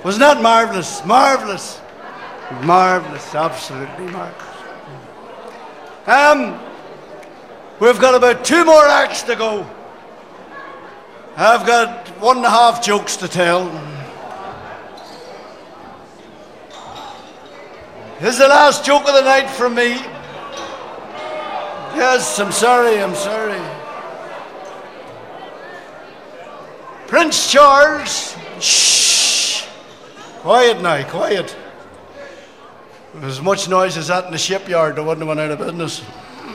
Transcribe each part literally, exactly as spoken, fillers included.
Wasn't that marvellous? Marvellous. Marvellous. Absolutely marvellous. Um, we've got about two more acts to go. I've got one and a half jokes to tell. This is the last joke of the night from me. Yes, I'm sorry, I'm sorry. Prince Charles, shh, quiet now, quiet. There was as much noise as that in the shipyard, they wouldn't have went out of business.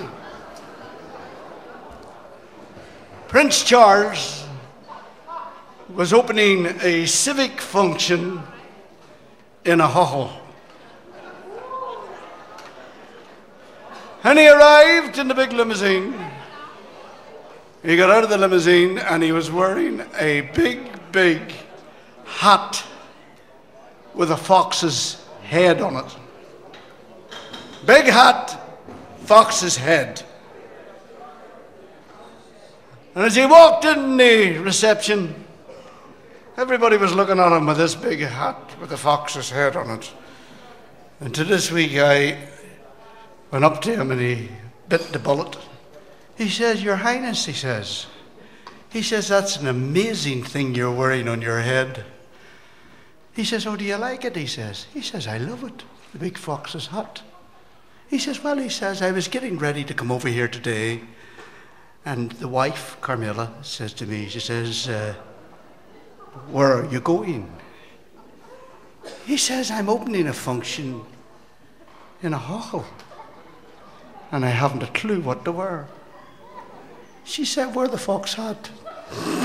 Prince Charles was opening a civic function in a Hull. And he arrived in the big limousine. He got out of the limousine and he was wearing a big, big hat with a fox's head on it. Big hat, fox's head. And as he walked in the reception, everybody was looking at him with this big hat with a fox's head on it. And to this wee guy went up to him and he bit the bullet. He says, Your Highness, he says, he says, that's an amazing thing you're wearing on your head. He says, oh, do you like it? He says, he says, I love it, the big fox's hat. He says, well, he says, I was getting ready to come over here today, and the wife, Carmilla, says to me, she says, uh, where are you going? He says, I'm opening a function in a hall, and I haven't a clue what to wear. She said, wear the fox hat.